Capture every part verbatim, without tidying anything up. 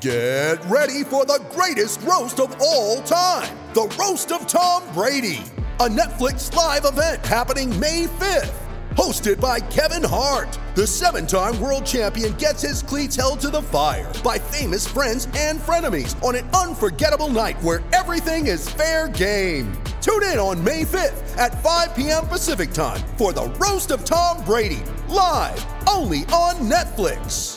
Get ready for the greatest roast of all time, the Roast of Tom Brady, a Netflix live event happening May fifth. Hosted by Kevin Hart, the seven-time world champion gets his cleats held to the fire by famous friends and frenemies on an unforgettable night where everything is fair game. Tune in on May fifth at five p.m. Pacific time for the Roast of Tom Brady, live only on Netflix.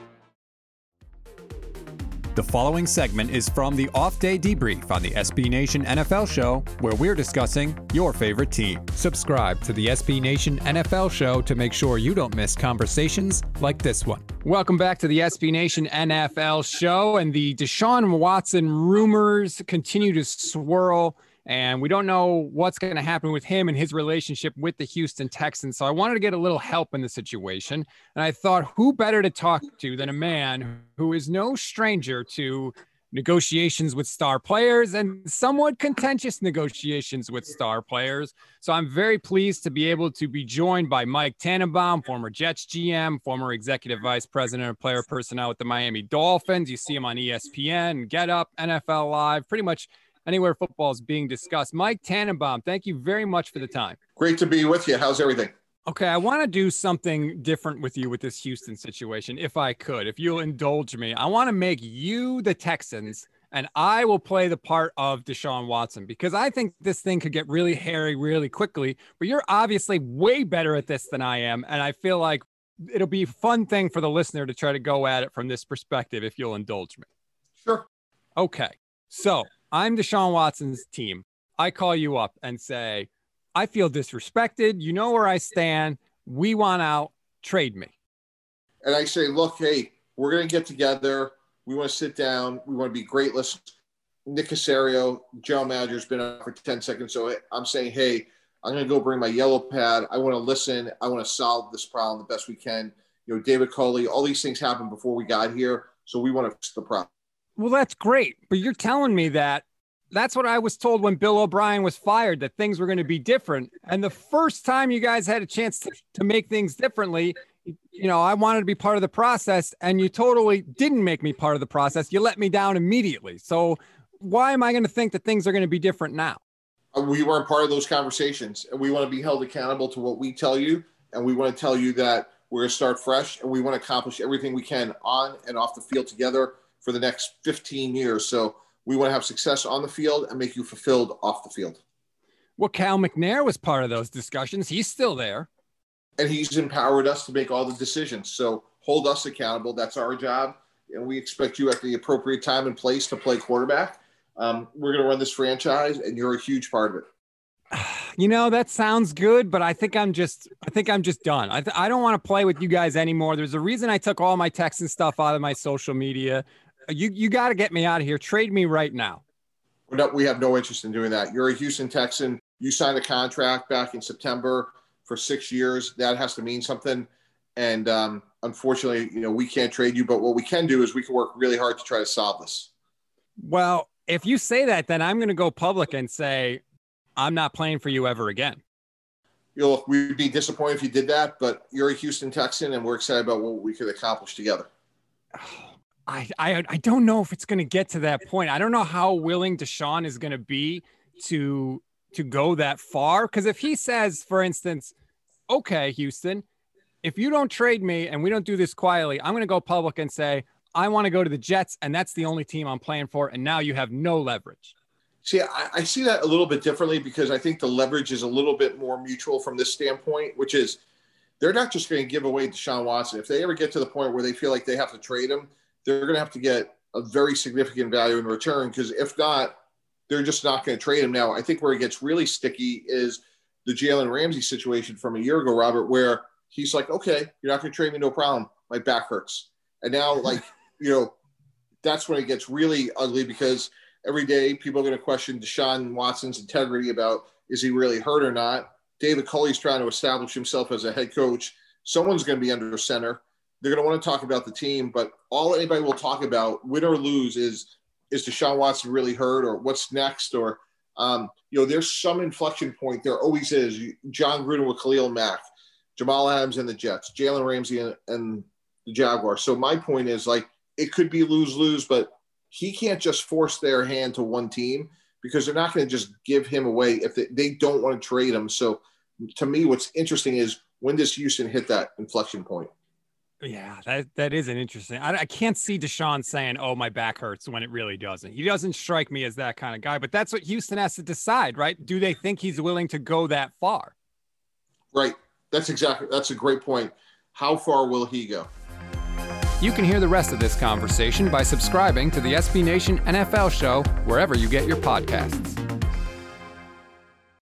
The following segment is from the Off Day Debrief on the S B Nation N F L Show, where we're discussing your favorite team. Subscribe to the S B Nation N F L Show to make sure you don't miss conversations like this one. Welcome back to the S B Nation N F L Show, and the Deshaun Watson rumors continue to swirl, and we don't know what's going to happen with him and his relationship with the Houston Texans. So I wanted to get a little help in the situation. And I thought, who better to talk to than a man who is no stranger to negotiations with star players and somewhat contentious negotiations with star players. So I'm very pleased to be able to be joined by Mike Tannenbaum, former Jets G M, former executive vice president of player personnel with the Miami Dolphins. You see him on E S P N, Get Up, N F L Live, pretty much anywhere football is being discussed. Mike Tannenbaum, thank you very much for the time. Great to be with you. How's everything? Okay, I want to do something different with you with this Houston situation, if I could, if you'll indulge me. I want to make you the Texans, and I will play the part of Deshaun Watson, because I think this thing could get really hairy really quickly, but you're obviously way better at this than I am, and I feel like it'll be a fun thing for the listener to try to go at it from this perspective, if you'll indulge me. Sure. Okay, so I'm Deshaun Watson's team. I call you up and say, I feel disrespected. You know where I stand. We want out. Trade me. And I say, look, hey, we're going to get together. We want to sit down. We want to be great listeners. Nick Caserio, Joe Manager's been on for ten seconds. So I'm saying, hey, I'm going to go bring my yellow pad. I want to listen. I want to solve this problem the best we can. You know, David Culley, all these things happened before we got here. So we want to fix the problem. Well, that's great. But you're telling me that that's what I was told when Bill O'Brien was fired, that things were going to be different. And the first time you guys had a chance to, to make things differently, you know, I wanted to be part of the process, and you totally didn't make me part of the process. You let me down immediately. So why am I going to think that things are going to be different now? We weren't part of those conversations, and we want to be held accountable to what we tell you. And we want to tell you that we're going to start fresh, and we want to accomplish everything we can on and off the field together for the next fifteen years. So we want to have success on the field and make you fulfilled off the field. Well, Cal McNair was part of those discussions. He's still there. And he's empowered us to make all the decisions. So hold us accountable. That's our job. And we expect you at the appropriate time and place to play quarterback. Um, we're going to run this franchise, and you're a huge part of it. You know, that sounds good, but I think I'm just, I think I'm just done. I, th- I don't want to play with you guys anymore. There's a reason I took all my Texan stuff out of my social media. You you got to get me out of here. Trade me right now. No, we have no interest in doing that. You're a Houston Texan. You signed a contract back in September for six years. That has to mean something. And um, unfortunately, you know, we can't trade you. But what we can do is we can work really hard to try to solve this. Well, if you say that, then I'm going to go public and say I'm not playing for you ever again. You know, look, we'd be disappointed if you did that. But you're a Houston Texan, and we're excited about what we could accomplish together. I, I I don't know if it's going to get to that point. I don't know how willing Deshaun is going to be to to go that far. Because if he says, for instance, okay, Houston, if you don't trade me and we don't do this quietly, I'm going to go public and say, I want to go to the Jets, and that's the only team I'm playing for. And now you have no leverage. See, I, I see that a little bit differently, because I think the leverage is a little bit more mutual from this standpoint, which is they're not just going to give away Deshaun Watson. If they ever get to the point where they feel like they have to trade him, they're going to have to get a very significant value in return, because if not, they're just not going to trade him. Now, I think where it gets really sticky is the Jalen Ramsey situation from a year ago, Robert, where he's like, okay, you're not going to trade me, no problem. My back hurts. And now, like, you know, that's when it gets really ugly, because every day people are going to question Deshaun Watson's integrity about, is he really hurt or not? David Culley's trying to establish himself as a head coach. Someone's going to be under center. They're going to want to talk about the team, but all anybody will talk about, win or lose, is, is Deshaun Watson really hurt, or what's next? Or, um, you know, there's some inflection point. There always is. John Gruden with Khalil Mack, Jamal Adams and the Jets, Jalen Ramsey and, and the Jaguars. So my point is, like, it could be lose-lose, but he can't just force their hand to one team because they're not going to just give him away if they, they don't want to trade him. So to me, what's interesting is when does Houston hit that inflection point? Yeah, that, that is an interesting. I, I can't see Deshaun saying, oh, my back hurts when it really doesn't. He doesn't strike me as that kind of guy, but that's what Houston has to decide, right? Do they think he's willing to go that far? Right. That's exactly, that's a great point. How far will he go? You can hear the rest of this conversation by subscribing to the S B Nation N F L Show wherever you get your podcasts.